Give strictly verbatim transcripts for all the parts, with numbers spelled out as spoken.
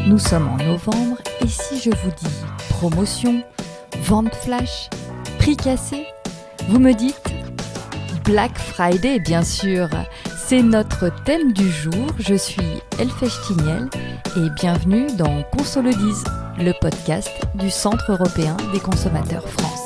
Nous sommes en novembre et si je vous dis promotion, vente flash, prix cassé, vous me dites Black Friday bien sûr. C'est notre thème du jour. Je suis Elfèche Tignel et bienvenue dans Qu'on se le dise, le podcast du Centre européen des consommateurs France.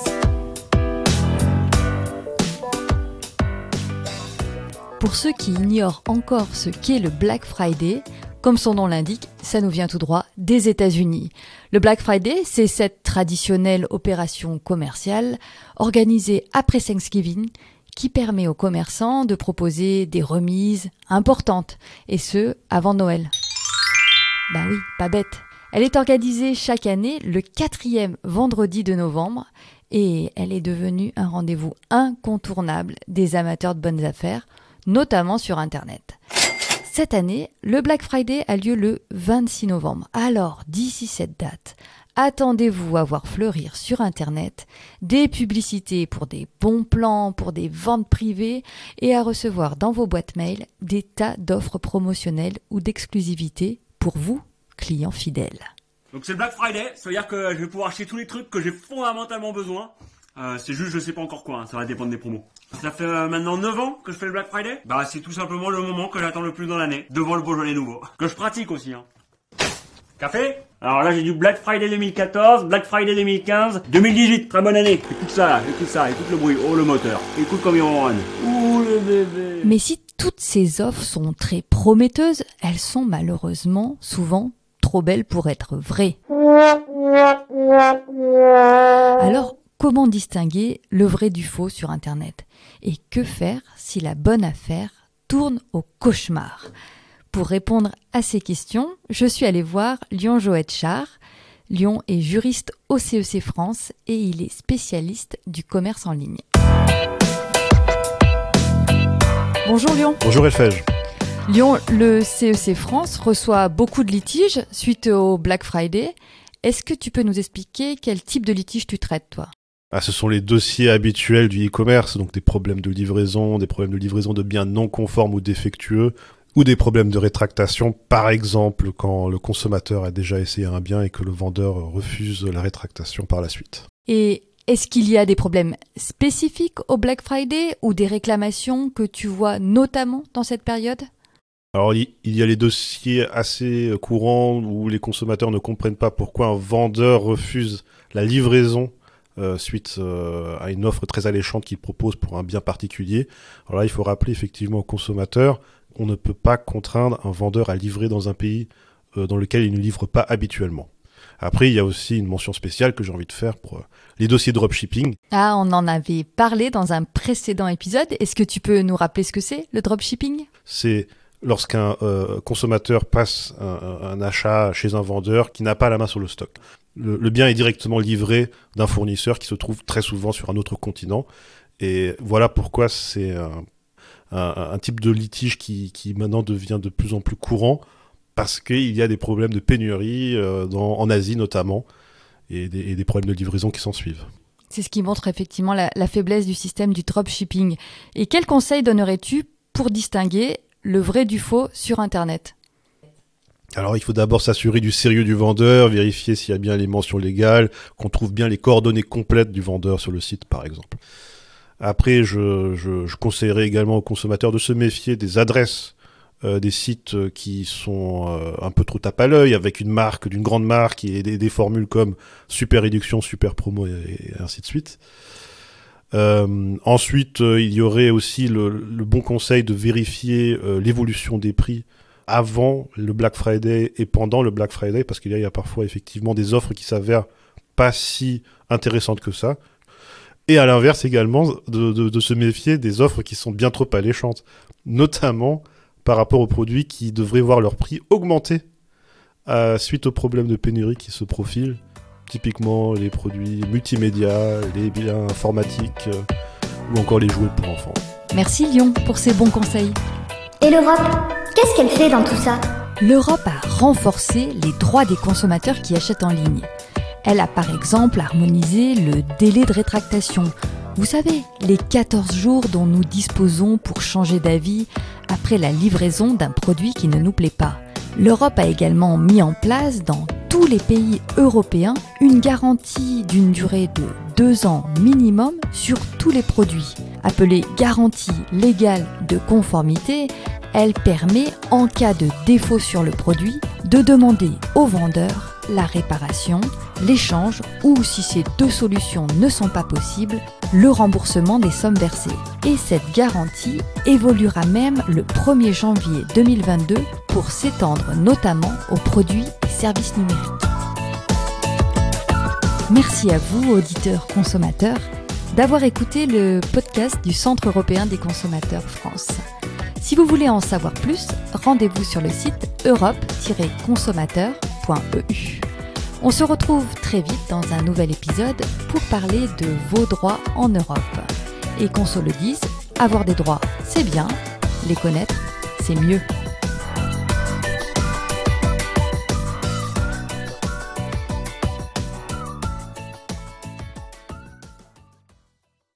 Pour ceux qui ignorent encore ce qu'est le Black Friday, comme son nom l'indique, ça nous vient tout droit des États-Unis. Le Black Friday, c'est cette traditionnelle opération commerciale organisée après Thanksgiving qui permet aux commerçants de proposer des remises importantes, et ce, avant Noël. Bah oui, pas bête. Elle est organisée chaque année le quatrième vendredi de novembre et elle est devenue un rendez-vous incontournable des amateurs de bonnes affaires, notamment sur Internet. Cette année, le Black Friday a lieu le vingt-six novembre. Alors, d'ici cette date, attendez-vous à voir fleurir sur Internet des publicités pour des bons plans, pour des ventes privées et à recevoir dans vos boîtes mail des tas d'offres promotionnelles ou d'exclusivité pour vous, clients fidèles. Donc c'est le Black Friday, ça veut dire que je vais pouvoir acheter tous les trucs que j'ai fondamentalement besoin. Euh, c'est juste je sais pas encore quoi, hein, ça va dépendre des promos. Ça fait euh, maintenant neuf ans que je fais le Black Friday. Bah c'est tout simplement le moment que j'attends le plus dans l'année, devant le Beaujolais nouveau. Que je pratique aussi. Hein. Café ? Alors là j'ai du Black Friday deux mille quatorze, Black Friday deux mille quinze, deux mille dix-huit, très bonne année. Écoute ça là, écoute ça, écoute le bruit, oh le moteur, écoute comme il ronronne. Ouh le bébé. Mais si toutes ces offres sont très prometteuses, elles sont malheureusement souvent trop belles pour être vraies. Alors, comment distinguer le vrai du faux sur Internet ? Et que faire si la bonne affaire tourne au cauchemar ? Pour répondre à ces questions, je suis allée voir Lyon Joët-Char. Lyon est juriste au C E C France et il est spécialiste du commerce en ligne. Bonjour Lyon. Bonjour Elfège. Lyon, le C E C France reçoit beaucoup de litiges suite au Black Friday. Est-ce que tu peux nous expliquer quel type de litige tu traites, toi ? Ah, ce sont les dossiers habituels du e-commerce, donc des problèmes de livraison, des problèmes de livraison de biens non conformes ou défectueux, ou des problèmes de rétractation, par exemple quand le consommateur a déjà essayé un bien et que le vendeur refuse la rétractation par la suite. Et est-ce qu'il y a des problèmes spécifiques au Black Friday ou des réclamations que tu vois notamment dans cette période ? Alors, il y a les dossiers assez courants où les consommateurs ne comprennent pas pourquoi un vendeur refuse la livraison euh, suite euh, à une offre très alléchante qu'il propose pour un bien particulier. Alors là, il faut rappeler effectivement aux consommateurs qu'on ne peut pas contraindre un vendeur à livrer dans un pays euh, dans lequel il ne livre pas habituellement. Après, il y a aussi une mention spéciale que j'ai envie de faire pour euh, les dossiers dropshipping. Ah, on en avait parlé dans un précédent épisode. Est-ce que tu peux nous rappeler ce que c'est, le dropshipping ? C'est lorsqu'un euh, consommateur passe un, un achat chez un vendeur qui n'a pas la main sur le stock. Le, le bien est directement livré d'un fournisseur qui se trouve très souvent sur un autre continent. Et voilà pourquoi c'est un, un, un type de litige qui, qui maintenant devient de plus en plus courant, parce qu'il y a des problèmes de pénurie euh, dans, en Asie notamment, et des, et des problèmes de livraison qui s'en suivent. C'est ce qui montre effectivement la, la faiblesse du système du dropshipping. Et quels conseils donnerais-tu pour distinguer le vrai du faux sur Internet ? Alors, il faut d'abord s'assurer du sérieux du vendeur, vérifier s'il y a bien les mentions légales, qu'on trouve bien les coordonnées complètes du vendeur sur le site, par exemple. Après, je, je, je conseillerais également aux consommateurs de se méfier des adresses euh, des sites qui sont euh, un peu trop tape à l'œil, avec une marque, d'une grande marque, et des, des formules comme super réduction, super promo, et, et ainsi de suite. Euh, ensuite, euh, il y aurait aussi le, le bon conseil de vérifier euh, l'évolution des prix avant le Black Friday et pendant le Black Friday, parce qu'il y a, il y a parfois effectivement des offres qui s'avèrent pas si intéressantes que ça. Et à l'inverse également, de, de, de se méfier des offres qui sont bien trop alléchantes, notamment par rapport aux produits qui devraient voir leur prix augmenter euh, suite aux problèmes de pénurie qui se profilent. Typiquement les produits multimédia, les biens informatiques euh, ou encore les jouets pour enfants. Merci Lyon pour ces bons conseils. Et l'Europe, qu'est-ce qu'elle fait dans tout ça ? L'Europe a renforcé les droits des consommateurs qui achètent en ligne. Elle a par exemple harmonisé le délai de rétractation. Vous savez, les quatorze jours dont nous disposons pour changer d'avis après la livraison d'un produit qui ne nous plaît pas. L'Europe a également mis en place dans tous les pays européens une garantie d'une durée de deux ans minimum sur tous les produits. Appelée garantie légale de conformité, elle permet, en cas de défaut sur le produit, de demander au vendeur la réparation, l'échange ou, si ces deux solutions ne sont pas possibles, le remboursement des sommes versées. Et cette garantie évoluera même le premier janvier deux mille vingt-deux pour s'étendre notamment aux produits et services numériques. Merci à vous, auditeurs consommateurs, d'avoir écouté le podcast du Centre européen des consommateurs France. Si vous voulez en savoir plus, rendez-vous sur le site europe tiret consommateur point e u. On se retrouve très vite dans un nouvel épisode pour parler de vos droits en Europe. Et qu'on se le dise, avoir des droits, c'est bien, les connaître, c'est mieux.